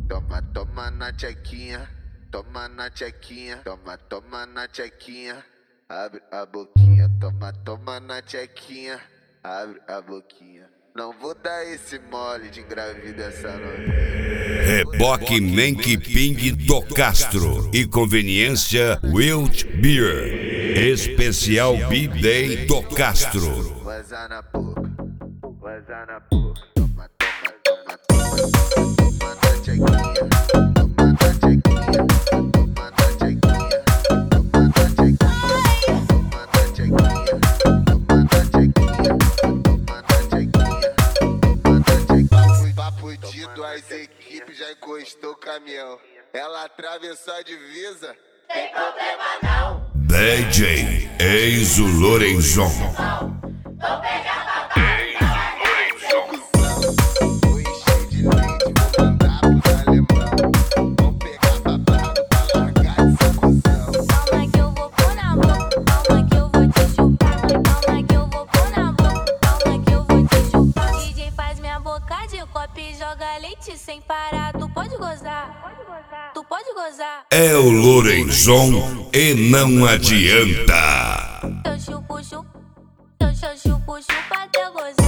Toma, toma na tchequinha, toma na tchequinha, toma, toma na tchequinha, abre a boquinha, toma, toma na tchequinha, abre a boquinha. Não vou dar esse mole de engravida essa noite. Reboque Menk Ping do Castro e conveniência Wilt Beer. Especial B-Day do Castro. Vazar na boca, vazar na boca. Toma, toma, toma, toma, toma na tchequinha, toma na tchequinha, toma na tchequinha, toma na tchequinha, toma na tchequinha, toma na tchequinha, toma na tchequinha, toma na tchequinha. Papo dito, as equipes já encostou o caminhão. Ela atravessou a divisa, tem problema não. DJ Enzo Lorenzon. Joga leite sem parar, tu pode gozar, tu pode gozar. É o Lorenzon e não adianta. Eu chupo, chupo, chupa até gozar.